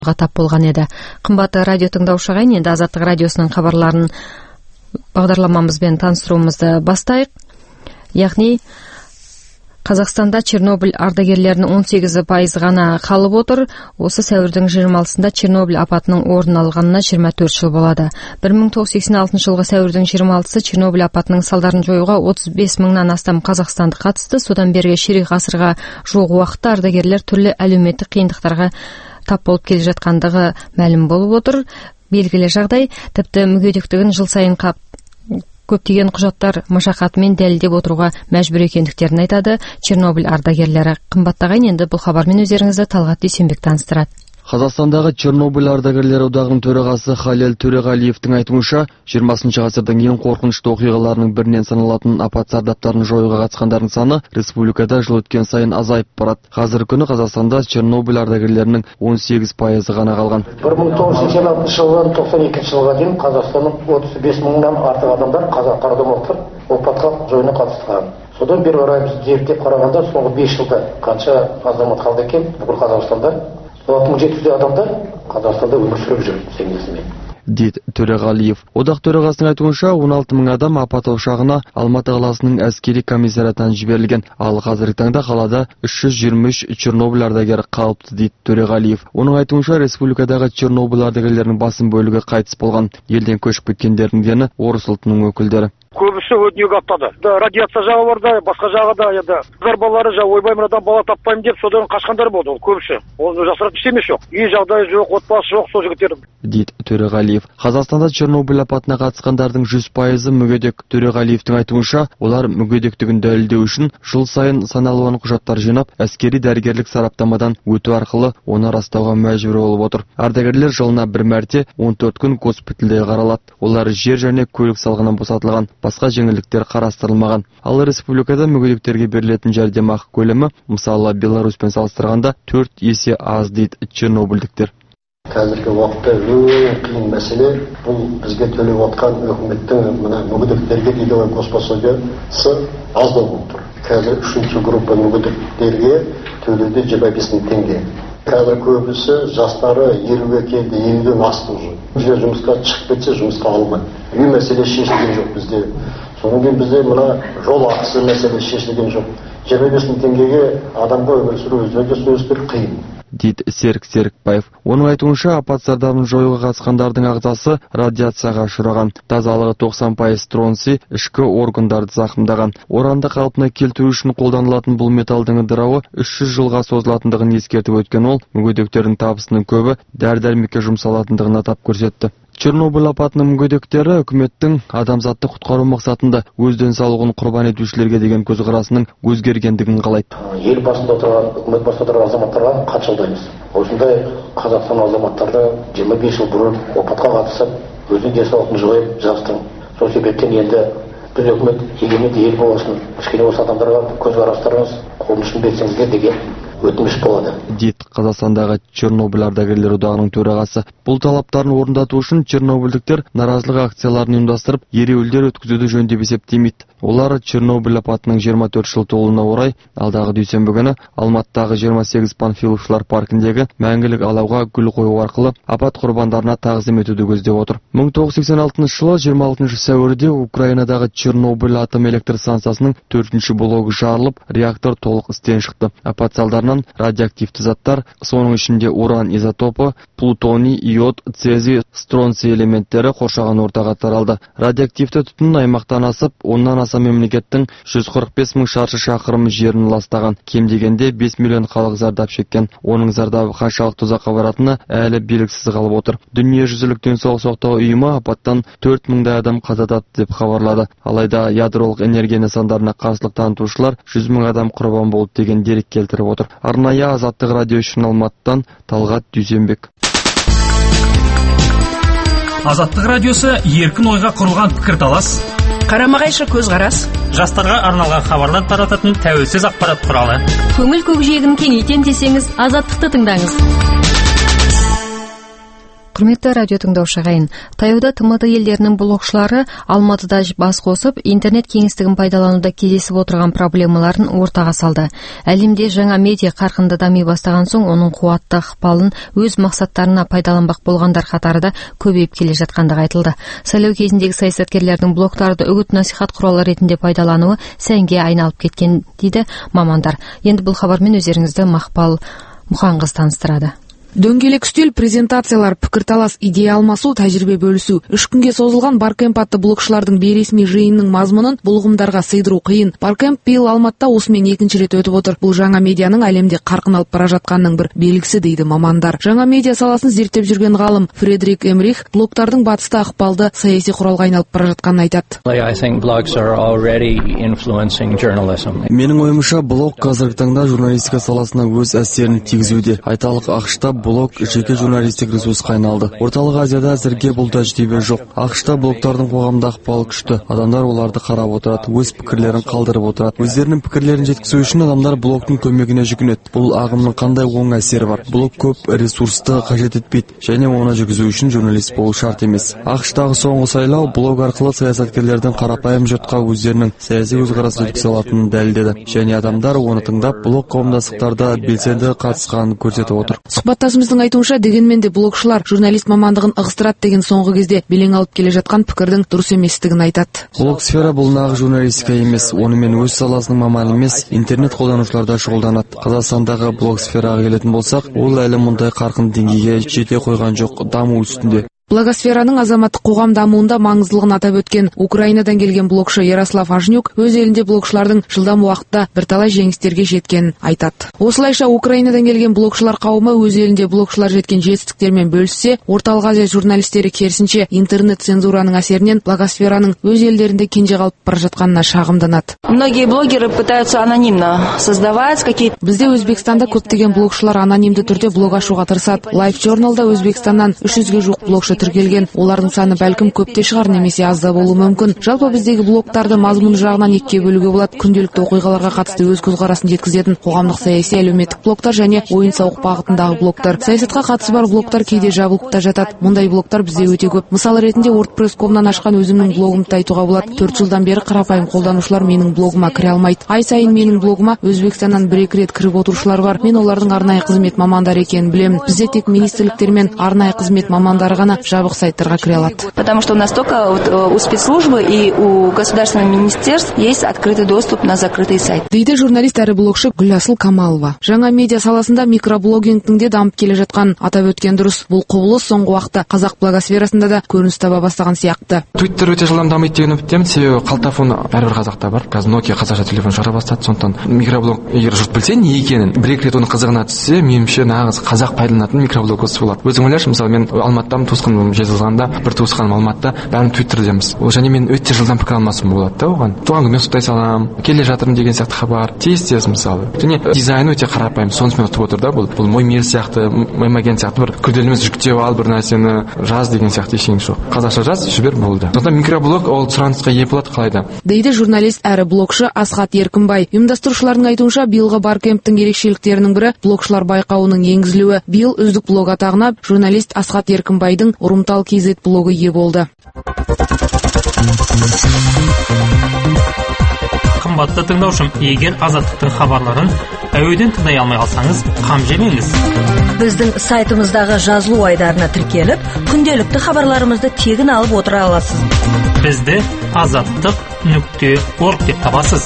тап болған еді. Қымбатты радио тыңдаушы ағайын, енді Азаттық радиосының хабарларын бағдарламамызбен таныстыруымызды бастайық. Яғни Қазақстанда Чернобыль ардагерлерінің 18% ғана қалып отыр. Осы сәуірдің 26-сында Чернобыль апатының орын алғанына 24 жыл болады. 1986 жылғы сәуірдің 26-сы Чернобыль апатының салдарын жоюға 35 мыңнан астам қазақстандық қатысты. Содан бергі ширек ғасырға жуық уақытта ардагерлер түрлі әлеуметтік қиындықтарға тап болып келе жатқандығы мәлім болып отыр. Белгілі жағдай, тіпті мүгедектігін жыл сайын көптеген құжаттар машақатымен дәлелдеп отыруға мәжбүр екендіктерін айтады Чернобыль ардагерлері. Қымбатты ағайын, енді бұл хабармен өздеріңізді Талғат Дүйсенбек таныстырады. Қазақстандағы Чернобыль ардагерлері одағының төрағасы Халел Төреғалиевтің айтуынша, 20 ғасырдың ең қорқынышты оқиғаларының бірінен саналатын апат зардаптарын жоюға қатысқандардың саны республикада жыл өткен сайын азайып барады. Қазіргі күні Қазақстанда Чернобыль ардагерлерінің 18% ғана қалған. 1986 жылдан 92 жылға дейін Қазақстанның 35 мыңнан артық адамдар апатқа жоюына қатысқан. Содан бері қарай біз зерттеп қарағанда соңғы 5 жылда қанша азамат қалды екен бүкіл Қазақстанда? 6700 адамдар Қазақстанда өмір сүріп жүр сенесімен, дейді Төреғалиев. Одақ төрағасының айтуынша 16 мың адам апат ошағына Алматы қаласының әскери комиссариатынан жіберілген, ал қазіргі таңда қалада 323 Чернобыль ардагері қалыпты, дейді Төреғалиев. Оның айтуынша республикадағы Чернобыль ардагерлерінің басым бөлігі қайтыс болған. Елден көшіп кеткендердің дені орыс ұлтының өкілдері. Көбісі өтінеге аттады. Радиация жағы бар да, басқа жағы да, қыздар балалары ойбай мынадан бала таппаймын деп, содан қашқандар болды. Көбісі. Ол жасыратын ештеңе жоқ. Үй жағдайы жоқ, отбасы жоқ, сол жігіттердің, дейді Төреғалиев. Қазақстанда Чернобыль апатына қатысқандардың 100% мүгедек. Төреғалиевтің айтуынша, олар мүгедектігін дәлелдеу үшін жыл сайын саналуан құжаттар жинап, әскери дәрігерлік сараптамадан өту арқылы оны растауға мәжбүр болып отыр. Ардагерлер жылына бір мәрте 14 күн госпитальде қаралады. Олар жер және көлік салығынан босатылған. Басқа жеңілдіктер қарастырылмаған. Ал республикада мүгедектерге берілетін жәрдемақы көлемі, мысалы Беларуспен салыстырғанда 4 есе аз, дейді чернобыльдіктер. Қазіргі уақытта ең қиын мәселе бұл бізге төлеп отқан үкіметтің мына мүгедектерге деген госпособиясы аз болып тұр. Қазір 3-ші группа мүгедектерге төлеуде 25 мың теңге. Қазір көбісі жастары 50-ге келді, 50-ден асты уже. Жұмысқа шығып кетсе, жұмысқа алмайды. Үй мәселе шешілген жоқ бізде. Содан кейін бізде мына жол ақысы мәселе шешілген жоқ. 25 мың теңгеге адамға өмір сүру өте қиын, дейді Серік Серікбаев. Оның айтуынша, апат зардабын жоюға қатысқандардың ағзасы радиацияға ұшыраған. Тазалығы 90% стронций ішкі органдарды зақымдаған. Оранды қалпына келтіру үшін қолданылатын бұл металдың ыдырауы 300 жылға созылатындығын ескертіп өткен ол, мүгедектердің табысының көбі дәрі-дәрмекке жұмсалатындығын атап көрсетті. Чернобыль апатының мүгедектері үкіметтің адамзатты құтқару мақсатында өз денсаулығын құрбан етушілерге деген көзқарасының өзгергендігін қалайды. Ел басында отырған, үкімет басында отырған азаматтарға қатшылдаймыз. Осындай Қазақстан азаматтары 25 жыл бұрын апатқа қатысып, өзінің денсаулығын жойып жастың. Сол себептен енді біз үкімет егеменді ел болсын, кішкене осы адамдарға көзқарастарыңыз қолын ұшын берсеңіздер деген өтініш болады, дейді Қазақстандағы Чернобыль ардагерлер одағының төрағасы. Бұл талаптарын орындату үшін чернобыльдіктер наразылық акцияларын ұйымдастырып, ереуілдер өткізуді жөн деп есептемейді. Олар Чернобыль апатының 24 жыл толуына орай алдағы дүйсенбі күні Алматыдағы 28 панфиловшылар паркіндегі мәңгілік алауға гүл қою арқылы апат құрбандарына тағзым етуді көздеп отыр. 1986 жылы 26 сәуірде Украинадағы Чернобыль атом электр станциясының 4-ші блогы жарылып, реактор толық істен шықты. Апат салдарынан радиоактивті заттар, соның ішінде уран изотопы, плутоний, иод, цезий, стронций элементтері қоршаған ортаға таралды. Радиоактивті түтін аймақтан асып, оннан аса мемлекеттің 145 мың шаршы шақырым жерін ластаған. Кем дегенде 5 миллион халық зардап шеккен. Оның зардабы қаншалықты ұзаққа баратыны әлі белгісіз қалып отыр. Дүниежүзілік денсаулық сақтау ұйымы апаттан 4 мыңдай адам қаза тапты деп хабарлады. Алайда ядролық энергия нысандарына қарсылық танытушылар 100 мың адам құрбан болды деген дерек келтіріп отыр. Арнайы Азаттық радио үшін Алматыдан Талғат Дүйсенбек. Азаттық радиосы еркін ойға құрылған пікірталас, қарама-қайшы көзқарас, жастарға арналған хабарлар тарататын тәуелсіз ақпарат құралы. Көңіл көкжиегін кеңейтем десеңіз, Азаттықты тыңдаңыз. Құрметті радио тыңдаушы ағайын, таяуда ТМТ елдерінің блогшылары Алматыда бас қосып, интернет кеңістігін пайдалануда кездесіп отырған проблемаларын ортаға салды. Әлемде жаңа медиа қарқынды дами бастаған соң, оның қуатты ықпалын өз мақсаттарына пайдаланбақ болғандар қатары да көбейіп келе жатқандығы айтылды. Сайлау кезіндегі саясаткерлердің блогтарды үгіт-насихат құралы ретінде пайдалануы сәнге айналып кеткен дейді мамандар. Енді бұл хабармен өздеріңізді Мақпал Мұханқыз таныстырады. Дөңгелек үстел, презентациялар, пікірталас, идея алмасу, тәжірибе бөлісу. 3 күнге созылған Баркэмп атты блогшылардың бейресми жиынының мазмұнын бұл ұғымдарға сыйдыру қиын. Баркэмп биыл Алматыда осымен 2-ші рет өтіп отыр. Бұл жаңа медианың әлемде қарқын алып бара жатқанның бір белгісі дейді мамандар. Жаңа медиа саласын зерттеп жүрген ғалым Фредрик Эмрих блогтардың батыста ықпалды саяси құралға айналып бара жатқанын айтады. Менің ойымша, блог қазіргі таңда журналистика саласына өз әсерін тигізуде. Айталық, ақш-та блог жеке журналистик ресурсқа айналды. Орталық Азияда әзірге бұл тәжірибе жоқ. ақш-та блогтардың қоғамда ықпалы күшті. Адамдар оларды қарап отырады, өз пікірлерін қалдырып отырады. Өздерінің пікірлерін жеткізу үшін адамдар блогтың көмегіне жүгінеді. Бұл ағымның қандай оң әсері бар? Блог көп ресурсты қажет етпейді, және оны жүргізу үшін журналист болу шарт емес. ақш-тағы соңғы сайлау блог арқылы саясаткерлердің қарапайым жұртқа өздерінің саяси көзқарасын жеткізе алатынын дәлелдеді, және адамдар оны тыңдап, блог қауымдастықтарда белсенді қатысқанын көрсетіп отыр. Сұхбаттасымыздың айтуынша, дегенмен де блогшылар журналист мамандығын ығыстырады деген соңғы кезде белең алып келе жатқан пікірдің дұрыс еместігін айтады. Блогсфера бұл нағыз журналистика емес, онымен өз саласының маманы емес, интернет қолданушыларда шұғылданады. Қазақстандағы блогсфераға келетін болсақ, ол әлі мұндай қарқын деңгейге жете қойған жоқ, даму үстінде. Блогосфераның азаматтық қоғам дамуында маңыздылығын атап өткен Украинадан келген блогшы Ярослав Ажнюк өз елінде блогшылардың жылдам уақытта бірталай жеңістерге жеткенін айтады. Осылайша Украинадан келген блогшылар қауымы өз елінде блогшылар жеткен жетістіктермен бөліссе, Орталық Азия журналистері керісінше интернет цензураның әсерінен блогосфераның өз елдерінде кенже қалып бара жатқанына шағымданады. Многие блогеры пытаются анонимно создавать какие-то. Бізде Өзбекстанда көптеген блогшылар анонимді түрде блог ашуға тырысады. Life Journalда Өзбекстаннан 300-ге жуық блогшы тіркелген. Олардың саны бәлкім көпте шығар, немесе аз да болуы мүмкін. Жалпы біздегі блогтарды мазмұн жағынан екіге бөлуге болады. Күнделікті оқиғаларға қатысты өз көзқарасын жеткізетін қоғамдық, саяси, әлеуметтік блогтар және ойын-сауық бағытындағы блогтар. Саясатқа қатысы бар блогтар кейде жабылып та жатады. Мұндай блогтар бізде өте көп. Мысалы ретінде WordPress.com-нан ашқан өзімнің блогымды айтуға болады. 4 жылдан бері қарапайым қолданушылар менің блогыма кіре алмайды. Ай сайын менің блогыма Өзбекстаннан 1-2 рет кіріп отырушылар бар. Мен олардың арнайы қызмет мамандары екенін білемін. Бізде тек министрліктер мен арнайы қызмет мамандары ғана жабық сайттарға кіре алады. Потому что у нас только у спецслужбы и у государственных министерств есть открытый доступ на закрытый сайт. Дейді журналист әрі блогшы Гүласыл Камалова. Жаңа медиа саласында микроблогингтің де дамып келе жатқанын атап өткен дұрыс. Бұл құбылыс соңғы уақытта қазақ блогосферасында да көрініс таба бастаған сияқты. Twitter өте жылдам дамиды деген үміттемін, себебі қалтафон әрбір қазақта бар. Қазір Nokia қазақша телефон шығара бастады, сондықтан микроблог егер жұрт білсе не екенін, 1-2 рет оны қызығына түссе, меніңше нағыз қазақ пайдаланатын микроблог осы болады. Өзің ойлашы, мысалы мен Алматыдамын, туысқаным Жезқазғанда, бір туысқаным Алматыда, бәрін Twitter'деміз. Ол және мен өте жылдам пікір алмасым болады да оған. Туған күнмен құттықтай салам, келе жатырмын деген сияқты хабар, тез мысалы. Және дизайны өте қарапайым, сонысымен ұтып отыр да бұл. Бұл мой-мир сияқты, мой-маген сияқты бір күрделі емес жүктеп ал бір нәрсені жаз деген сияқты ештеңе жоқ. Қазақша жаз, жібер болды. Сондықтан микроблог ол сұранысқа ие болады қалайда. Дейді журналист әрі блогшы Асхат Еркінбай. Ұйымдастырушылардың айтуынша, биылғы Баркэмптің ерекшеліктерінің бірі блогшылар байқауының енгізілуі. Биыл үздік блог атағына журналист Асхат Еркінбайдың Ұрымтал KZ блогы ие болды. Қымбатты тыңдаушым, егер Азаттықтың хабарларын әуеден тыңдай алмай қалсаңыз, қам жемеңіз. Біздің сайтымыздағы жазылу айдарына тіркеліп, күнделікті хабарларымызды тегін алып отыра аласыз. Бізді azаттық.org деп табасыз.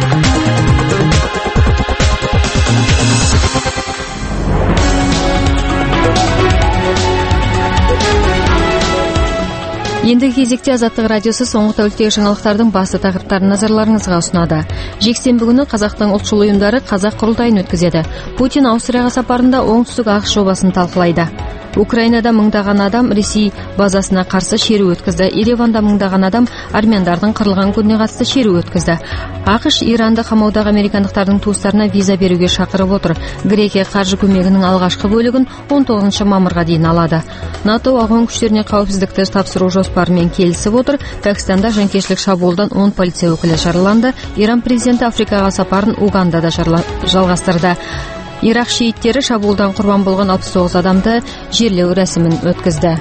Ендігі кезекте Азаттық радиосы соңғы тәуліктегі жаңалықтардың басты тақырыптарын назарларыңызға ұсынады. Жексенбі күні Қазақтың ұлтшыл ұйымдары қазақ құрылтайын өткізеді. Путин Аустрияға сапарында оңтүстік ағыс жобасын талқылайды. Украинада мыңдаған адам Ресей базасына қарсы шеру өткізді. Ереванда мыңдаған адам армяндардың қырылған күніне қатысты шеру өткізді. ақш Иранды қамаудағы американдықтардың туыстарына виза беруге шақырып отыр. Грекия қаржы көмегінің алғашқы бөлігін 19 мамырға дейін алады. НАТО ағын күштеріне қауіпсіздікті тапсыру жоспарымен келісіп отыр. Пәкістанда жанкештілік шабуылдан 10 полиция өкілі жараланды. Иран президенті Африкаға сапарын Угандада жалғастырды. Ирак шииттері шабуылдан құрбан болған 69 адамды жерлеу рәсімін өткізді.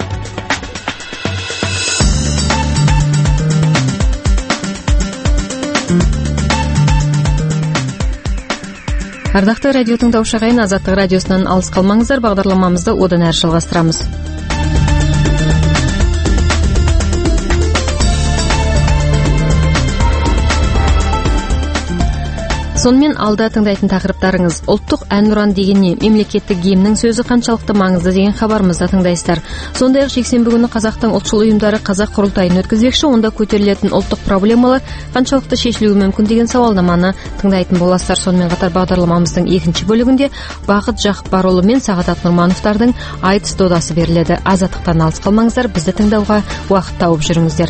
Ардақты радио тыңдаушы ағайын, Азаттық радиосынан алыс қалмаңыздар, бағдарламамызды одан әрі жалғастырамыз. Сонымен алда тыңдайтын тақырыптарыңыз: ұлттық әнұран деген не, мемлекеттік гимннің сөзі қаншалықты маңызды деген хабарымызды тыңдайсыздар. Сондай-ақ жексенбі күні қазақтың ұлтшыл ұйымдары қазақ құрылтайын өткізбекші, онда көтерілетін ұлттық проблемалар қаншалықты шешілуі мүмкін деген сауалнаманы тыңдайтын боласыздар. Сонымен қатар бағдарламамыздың екінші бөлігінде Бақыт Жақпарұлы мен Сағадат Нұрмановтардың айтыс додасы беріледі. Азаттықтан алыс қалмаңыздар, бізді тыңдауға уақыт тауып жүріңіздер.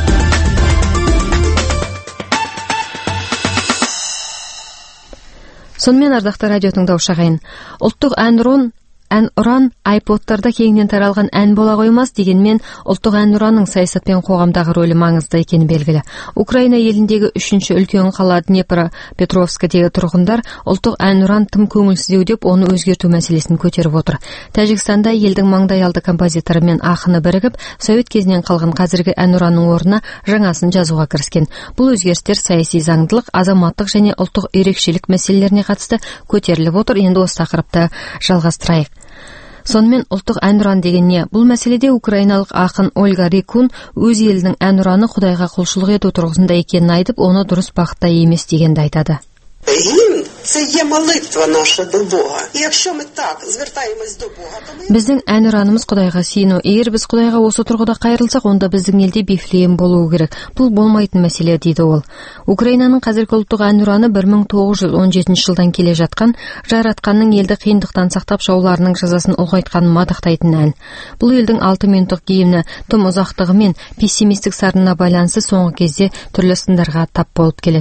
Сонымен ардақты радио тыңдаушы ағайын, ұлттық әнұран айподтарда кеңінен таралған ән бола қоймас, дегенмен ұлттық әнұранның саясат пен қоғамдағы рөлі маңызды екені белгілі. Украина еліндегі 3-ші үлкен қала Днепропетровскідегі тұрғындар ұлттық әнұран тым көңілсіздеу деп, оны өзгерту мәселесін көтеріп отыр. Тәжікстанда елдің маңдайалды композиторы мен ақыны бірігіп, совет кезінен қалған қазіргі әнұранның орнына жаңасын жазуға кіріскен. Бұл өзгерістер саяси заңдылық, азаматтық және ұлттық ерекшелік мәселелеріне қатысты көтеріліп отыр. Енді осы тақырыпты жалғастырайық. Сонымен ұлттық әнұран деген не? Бұл мәселеде украиналық ақын Ольга Рикун өз елінің әнұраны Құдайға құлшылық ету тұрғысында екенін айтып, оны дұрыс бағытта емес дегенді айтады. Гімн – це є молитва наша до Бога. І якщо ми так звертаємось до Бога, то ми... Біздің әнұранымыз Құдайға сүйіну. Егер біз Құдайға осы тұрғыда қайрылсақ, онда біздің елде Вифлеем болуы керек. Бұл болмайтын мәселе, дейді ол. Украинаның қазіргі ұлттық әнұраны 1917 жылдан келе жатқан, жаратқанның елді қиындықтан сақтап, жауларының жазасын ұлғайтқанын мадақтайтын ән. Бұл елдің 6 минуттық гимні тым ұзақтығы мен пессимистік сарынына байланысты соңғы кезде түрлі сындарға тап болып келеді.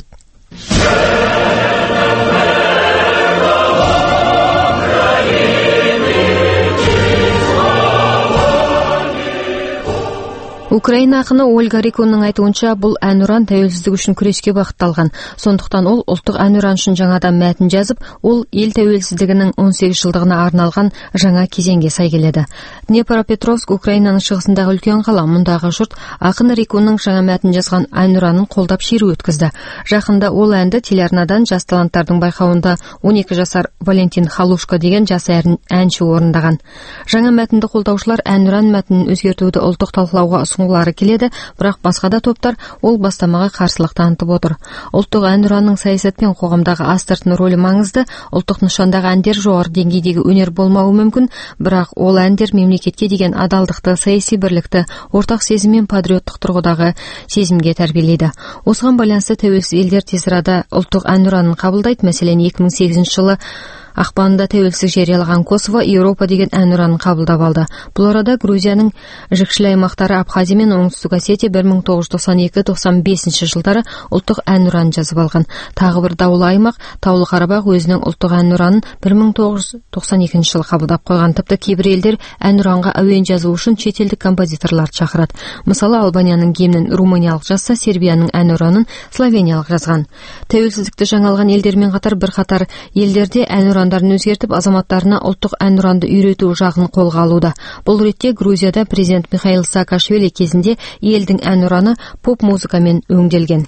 Украина ақыны Ольга Рикунның айтуынша, бұл әнұран тәуелсіздік үшін күреске бағытталған. Сондықтан ол ұлттық әнұран үшін жаңадан мәтін жазып, ол ел тәуелсіздігінің 18 жылдығына арналған жаңа кезеңге сай келеді. Днепропетровск Украинаның шығысындағы үлкен қала. Мұндағы жұрт ақын Рикунның жаңа мәтін жазған әнұранын қолдап шеру өткізді. Жақында ол әнді телеарнадан жас таланттардың байқауында 12 жасар Валентин Халушка деген жас әнші орындаған. Жаңа мәтінді қолдаушылар әнұран мәтінін өзгертуді ұлттық талқылауға ұсынғылары келеді, бірақ басқа да топтар ол бастамаға қарсылық танытып отыр. Ұлттық әнұранның саясат пен қоғамдағы астыртын рөлі маңызды. Ұлттық нышандағы әндер жоғары деңгейдегі өнер болмауы мүмкін, бірақ ол әндер мемлекетке деген адалдықты, саяси бірлікті, ортақ сезім мен патриоттық тұрғыдағы сезімге тәрбиелейді. Осыған байланысты тәуелсіз елдер тез арада ұлттық әнұранын қабылдайды. Мәселен, 2008 жылы ақпанында тәуелсіздік жариялаған Косово Европа деген әнұранын қабылдап алды. Бұл арада Грузияның жікшіл аймақтары Абхазия мен Оңтүстік Осетия 1992-95 жылдары ұлттық әнұран жазып алған. Тағы бір даулы аймақ Таулы Қарабақ өзінің ұлттық әнұранын 1992 жылы қабылдап қойған. Тіпті кейбір елдер әнұранға әуен жазу үшін шетелдік композиторларды шақырады. Мысалы, Албанияның гимнін румыниялық жазса, Сербияның әнұранын словениялық жазған. Тәуелсіздікті жаңалған елдермен қатар бірқатар елдерде әнұрандарын өзгертіп, азаматтарына ұлттық әнұранды үйрету жағын қолға алуда. Бұл ретте Грузияда президент Михаил Саакашвили кезінде елдің әнұраны поп музыкамен өңделген.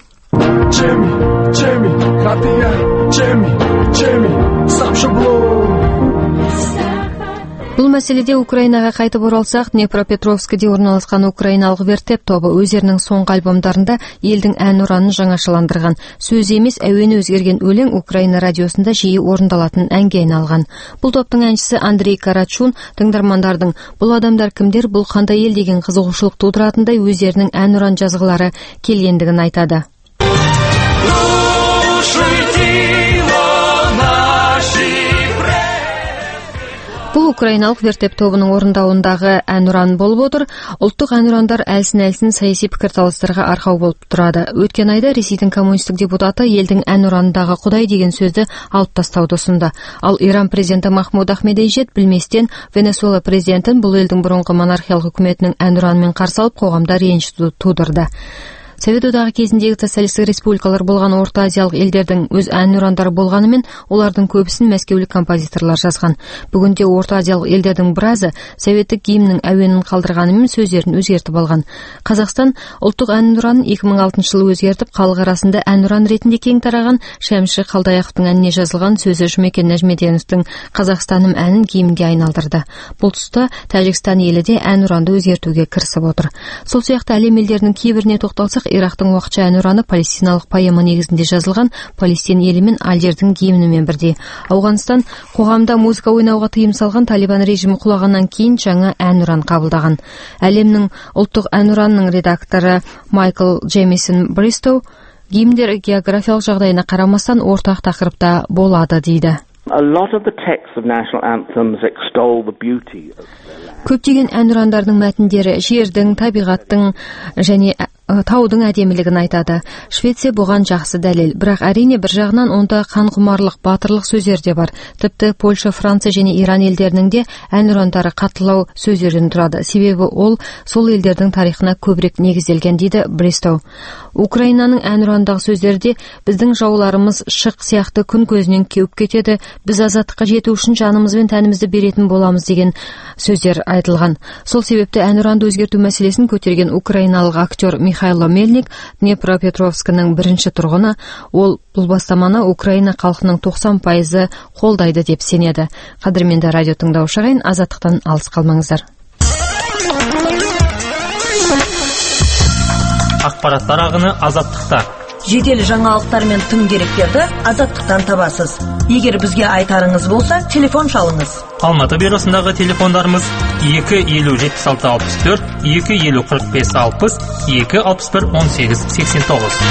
Бұл мәселеде Украинаға қайтып оралсақ, Днепропетровскіде орналасқан украиналық Вертеп тобы өздерінің соңғы альбомдарында елдің әнұранын жаңашыландырған. Сөз емес, әуені өзгерген өлең Украина радиосында жиі орындалатын әнге айналған. Бұл топтың әншісі Андрей Карачун тыңдармандардың бұл адамдар кімдер, бұл қандай ел деген қызығушылық тудыратындай өздерінің әнұран жазғылары келгендігін айтады. Бұл украиналық Вертеп тобының орындауындағы әнұран болып отыр. Ұлттық әнұрандар әлсін-әлсін саяси пікірталастарға арқау болып тұрады. Өткен айда Ресейдің коммунистік депутаты елдің әнұранындағы Құдай деген сөзді алып тастауды ұсынды. Ал Иран президенті Махмуд Ахмедейжет білместен Венесуэла президентін бұл елдің бұрынғы монархиялық үкіметінің әнұранымен қарсы алып, қоғамда реніш тудырды. Совет одағы кезіндегі социалистік республикалар болған Орта Азиялық елдердің өз әнұрандары болғанымен, олардың көбісін мәскеулік композиторлар жазған. Бүгінде Орта Азиялық елдердің біразы советтік гимннің әуенін қалдырғанымен сөздерін өзгертіп алған. Қазақстан ұлттық әнұранын 2006 жылы өзгертіп, халық арасында әнұран ретінде кең тараған Шәмші Қалдаяқовтың әніне жазылған сөзі Жұмекен Нәжмеденовтің Қазақстаным әнін гимнге айналдырды. Бұл тұста Тәжікстан елі де әнұранды өзгертуге кірісіп отыр. Сол сияқты әлем елдерінің кейбіріне тоқталсақ, Ирактың уақытша әнұраны палестиналық поэма негізінде жазылған Палестин елі мен Алжирдің гимнімен бірдей. Ауғанстан қоғамда музыка ойнауға тыйым салған Талибан режимі құлағаннан кейін жаңа әнұран қабылдаған. Әлемнің ұлттық әнұранының редакторы Майкл Джемисон Бристоу гимндер географиялық жағдайына қарамастан ортақ тақырыпта болады дейді. Көптеген әнұрандардың мәтіндері жердің, табиғаттың және таудың әдемілігін айтады. Швеция бұған жақсы дәлел. Бірақ әрине бір жағынан онда қанқұмарлық, батырлық сөздер де бар. Тіпті Польша, Франция және Иран елдерінің де әнұрандары қатылау сөздерден тұрады. Себебі ол сол елдердің тарихына көбірек негізделген дейді Бристоу. Украинаның әнұрандағы сөздерде біздің жауларымыз шық сияқты күн көзінен кеуіп кетеді, біз азаттыққа жету үшін жанымыз бен тәнімізді беретін боламыз деген сөздер айтылған. Сол себепті әнұранды өзгерту мәселесін көтерген украиналық актер Михайло Мельник Днепропетровскінің бірінші тұрғыны. Ол бұл бастаманы Украина халқының 90% қолдайды деп сенеді. Қадірменді радио тыңдаушы ағайын, азаттықтан алыс қалмаңыздар. Ақпараттар ағыны азаттықта. Жедел жаңалықтар мен тың деректерді азаттықтан табасыз. Егер бізге айтарыңыз болса, телефон шалыңыз. Алматы бюросындағы телефондарымыз 250-76-64, 250-45-60, 261-18-89.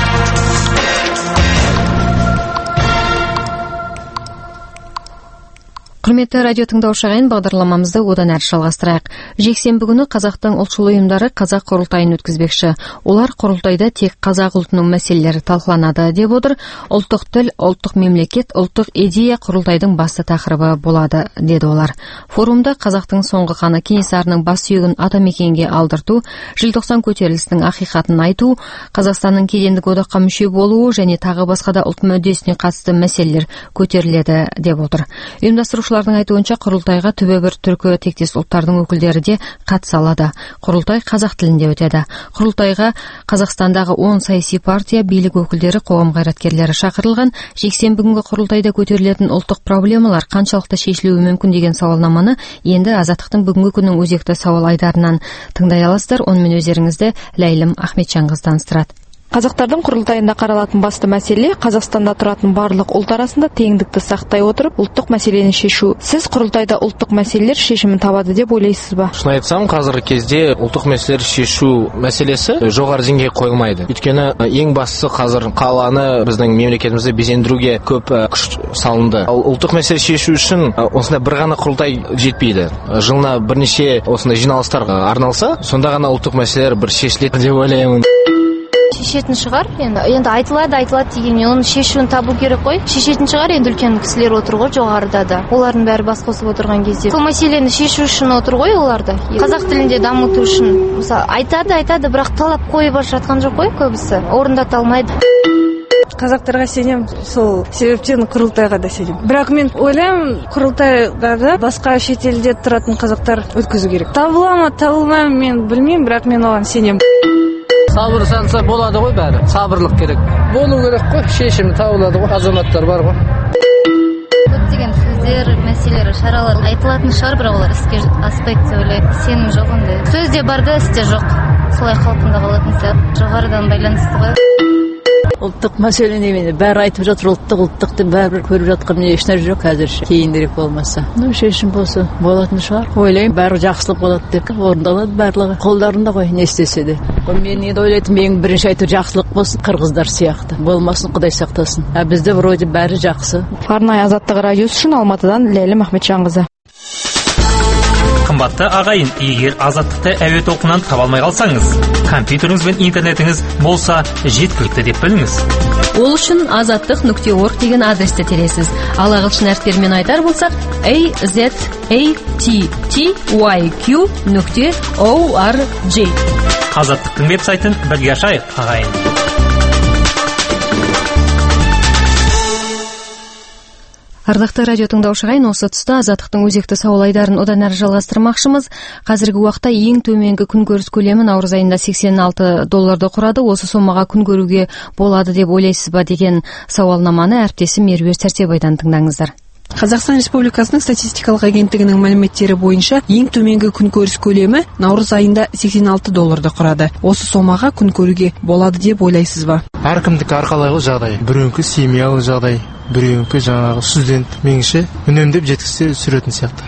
Құрметті радио тыңдаушы ағайын, бағдарламамызды одан әрі жалғастырайық. Жексенбі күні қазақтың ұлтшыл ұйымдары қазақ құрылтайын өткізбекші. Олар құрылтайда тек қазақ ұлтының мәселелері талқыланады деп отыр. Ұлттық тіл, ұлттық мемлекет, ұлттық идея құрылтайдың басты тақырыбы болады, деді олар. Форумда қазақтың соңғы ханы Кенесарының бас сүйегін атамекенге алдырту, желтоқсан көтерілісінің ақиқатын айту, Қазақстанның кедендік одаққа мүше болуы және тағы басқа да ұлт мүддесіне қатысты мәселелер көтеріледі деп отыр. Ұйымдастырушылардың айтуынша құрылтайға түбі бір түркі тектес ұлттардың өкілдері де қатыса алады. Құрылтай қазақ тілінде өтеді. Құрылтайға Қазақстандағы 10 саяси партия, билік өкілдері, қоғам қайраткерлері шақырылған. Жексенбі күнгі құрылтайда көтерілетін ұлттық проблемалар қаншалықты шешілуі мүмкін деген сауалнаманы енді азаттықтың бүгінгі күннің өзекті сауал айдарынан тыңдай аласыздар. Онымен өздеріңізді Ләйлім Ахметжанқызы таныстырады. Қазақтардың құрылтайында қаралатын басты мәселе Қазақстанда тұратын барлық ұлт арасында теңдікті сақтай отырып, ұлттық мәселені шешу. Сіз құрылтайда ұлттық мәселелер шешімін табады деп ойлайсыз ба? Шын айтсам, қазіргі кезде ұлттық мәселелер шешу мәселесі жоғары деңгейге қойылмайды. Өйткені ең бастысы қазір қаланы біздің мемлекетімізді безендіруге көп күш салынды. Ал ұлттық мәселе шешу үшін осында бір ғана құрылтай жетпейді. Жылына бірнеше осындай жиналыстар арналса, сонда ғана ұлттық мәселелер бір шешіледі деп ойлаймын. Шешетін шығар, енді айтылады дегенмен оның шешуін табу керек қой. Шешетін шығар, енді үлкен кісілер отыр ғой жоғарыда да. Олардың бәрі бас қосып отырған кезде. Сол мәселені шешу үшін отыр ғой оларда. Қазақ тілінде дамыту үшін. Мысалы, айтады, бірақ талап қойып жатқан жоқ қой көбісі. Орындата алмайды. Қазақтарға сенем, сол себептен құрылтайға да сенем. Бірақ мен ойлаймын, құрылтайға басқа шетелде тұратын қазақтар өткізу керек. Табыла ма, табылмай ма, мен білмеймін, бірақ мен оған сенем. Сабыр санса болады ғой бәрі. Сабырлық керек. Болу керек қой, шешімі табылады ғой, азаматтар бар ғой. Көптеген сөздер, мәселелер, шаралар айтылатын шығар, бірақ олар іске аспайды деп ойлаймын. Сенім жоқ ондай. Сөзде бар да, істе жоқ. Солай қалпында қалатын сияқты. Жоғарыдан байланысты ғой. Ұлттық мәселені мені бәрі айтып жатыр, ұлттықты бәрі көріп жатқан мен ешнәрсе жоқ әзірше. Кейінірек болмаса. Шешім болса болатын шығар. Ойлаймын, бәрі жақсылық болады деп орындалады барлығы. Қолдарында ғой, не істесе де. Мен енді ойлайтын, менің бірінші айту жақсылық болсын, қырғыздар сияқты. Болмасын, Құдай сақтасын. Бізде вроде бәрі жақсы. Арнайы азаттық радиосы үшін Алматыдан Ләйлім Ахметжанқызы. Қымбатты ағайын, егер азаттықты әуе толқынынан таба алмай қалсаңыз, компьютеріңіз бен интернетіңіз болса жеткілікті деп біліңіз. Ол үшін azattiq.org деген адресті тересіз. Ал ағылшын әріптерімен айтар болсақ, azattiq.org. Азаттықтың веб-сайтын бірге ашайық, ағайын. Ардақты радио тыңдаушығайын, осы тұста Азаттықтың өзекті сауал айдарын одан әрі жалғастырмақшымыз. Қазіргі уақытта ең төменгі күнкөріс көлемі наурыз айында $86 құрады. Осы сомаға күн көруге болады деп ойлайсыз ба деген сауалнаманы әріптесім Меруерт Сәрсебайдан тыңдаңыздар. Қазақстан Республикасының статистикалық агенттігінің мәліметтері бойынша ең төменгі күнкөріс көлемі наурыз айында $86 құрады. Осы сомаға күн көруге болады деп ойлайсыз ба? Әркімдікі әрқалай жағдай. Біреуінікі семьялы жағдай, біреуінікі жаңағы студент. Меніңше үнемдеп жеткізсе сүретін сияқты.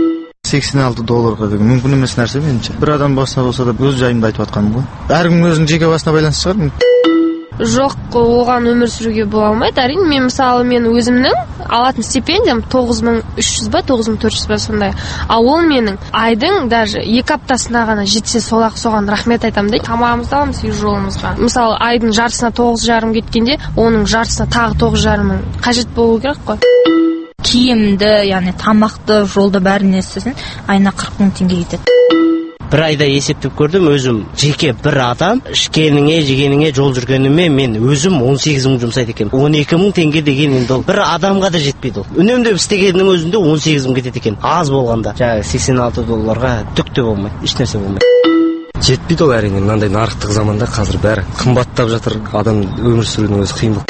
$86 деген мүмкін емес нәрсе меніңше. Бір адам басына болса да өз жайымды айтып жатқаным ғой. Әркім өзінің жеке басына байланысты шығар. Жоқ, оған өмір сүруге бола алмайды. Әрине, мен мысалы мен өзімнің алатын стипендиям 9300 ба, 9400 ба сондай. Ал ол менің айдың даже 2 аптасына ғана жетсе, соған рахмет айтамын дейді. Тамағымызды аламыз үй жолымызға. Мысалы, айдың жартысына 9,5 кеткенде, оның жартысына тағы 9,5 қажет болу керек қой. Киімді, яғни тамақты, жолда бәрін істесін, айына 40 000 теңге кетеді. Бір айда есептеп көрдім, өзім жеке бір адам ішкеніңе, жегеніңе, жол жүргеніме мен өзім 18 000 жұмсайды екен. 12 000 теңге деген енді ол бір адамға да жетпейді ол. Үнемдеп істегеннің өзінде 18 000 кетеді екен. Аз болғанда. Жаңағы $86-ға түк те болмайды, ешнәрсе болмайды. Жетпейді ол әрине, мынандай нарықтық заманда қазір бәрі қымбаттап жатыр, адам өмір сүрудің өзі қиын.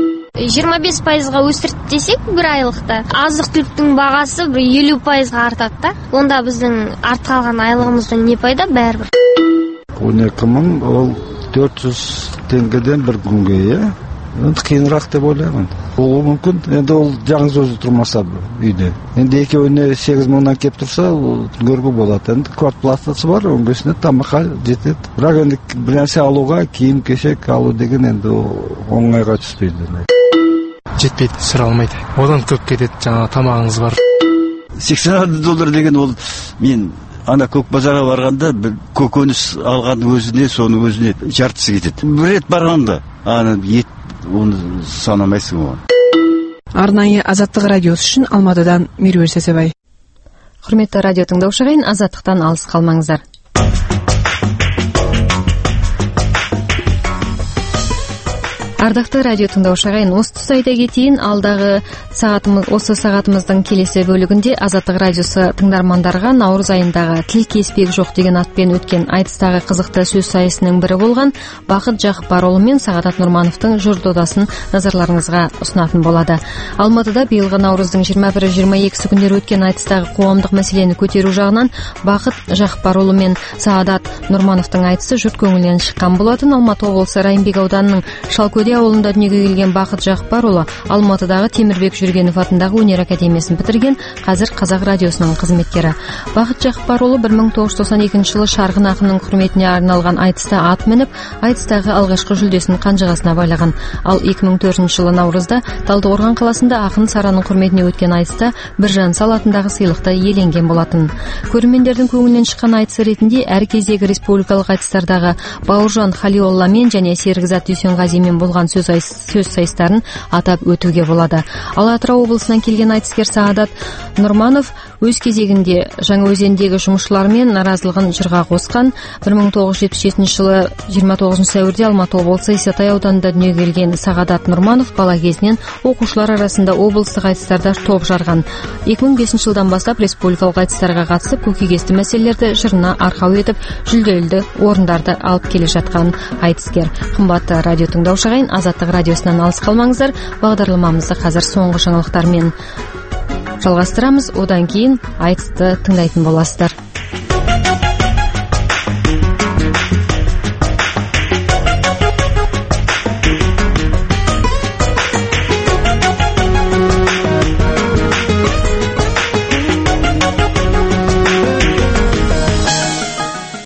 25%-ға өсірді десек бір айлықта азық-түліктің бағасы бір 50%-ға артады да. Онда біздің артып қалған айлығымыздан не пайда бәрібір? 12 000 ол 400 теңгеден бір күнге, иә? Енді қиынырақ деп ойлаймын. Ол мүмкін, енді ол жаңыз өзі тұрмаса үйде. Енді екеуіне 8 000-нан кеп тұрса, көргі болады. Енді квартплатасы бар, 15-іне тамаққа жетеді. Бірақ енді бір нәрсе алуға, киім кешек алу деген енді оңайға түспейді. Жетпейді, сүр алмайды. Одан көп кетеді, жаңа тамағыңыз бар. $86 деген ол мен ана көк базарға барғанда бір көкөніс алған өзіне, соның өзіне жартысы кетеді. Бір рет барғанда, ет оны санамайсың оған. Арнайы Азаттық радиосы үшін Алматыдан Меруерт Сәрсебай. Құрметті радио тыңдаушылар, Азаттықтан алыс қалмаңыздар. Ардақты радио тыңдаушылар, осы тұста айта кетейін, алдағы осы сағатымыздың келесі бөлігінде Азаттық радиосы тыңдармандарға наурыз айындағы тіл кеспек жоқ деген атпен өткен айтыстағы қызықты сөз сайысының бірі болған Бақыт Жақыпарұлы мен Сағадат Нұрмановтың жыр додасын назарларыңызға ұсынатын болады. Алматыда биылғы наурыздың 21-22 күндері өткен айтыстағы қоғамдық мәселені көтеру жағынан Бақыт Жақыпарұлы мен Сағадат Нұрмановтың айтысы жұрт көңілінен шыққан болатын. Алматы облысы Райымбек ауданының Шалкөде ауылында дүниеге келген Бақыт Жақыпарұлы Алматыдағы Темірбек Жүргенов атындағы өнер академиясын бітірген, қазір Қазақ радиосының қызметкері. Бақыт Жақыпарұлы 1992 жылы Шарғын ақынның құрметіне арналған айтыста ат мініп, айтыстағы алғашқы жүлдесін қанжығасына байлаған. Ал 2004 жылы наурызда Талдықорған қаласында ақын Сараның құрметіне өткен айтыста Біржан Сал атындағы сыйлықты иеленген болатын. Көрермендердің көңілінен шыққан айтысы ретінде әр кездегі республикалық айтыстардағы Бауыржан Халиолламен және Серікзат Дүйсенғазимен болған сөз сайыстарын атап өтуге болады. Ал Атырау облысынан келген айтыскер Сағадат Нұрманов өз кезегінде Жаңаөзендегі жұмысшылармен наразылығын жырға қосқан. 1977 жылы 29 сәуірде Алматы облысы Исатай ауданында дүниеге келген Сағадат Нұрманов бала кезінен оқушылар арасында облыстық айтыстарда топ жарған. 2005 жылдан бастап республикалық айтыстарға қатысып, көкейкесті мәселелерді жырына арқау етіп, жүлделі орындарды алып келе жатқан айтыскер. Қымбатты радио тыңдаушылар, Азаттық радиосынан алыс қалмаңыздар. Бағдарламамызды қазір соңғы жаңалықтармен жалғастырамыз. Одан кейін айтысты тыңдайтын боласыздар.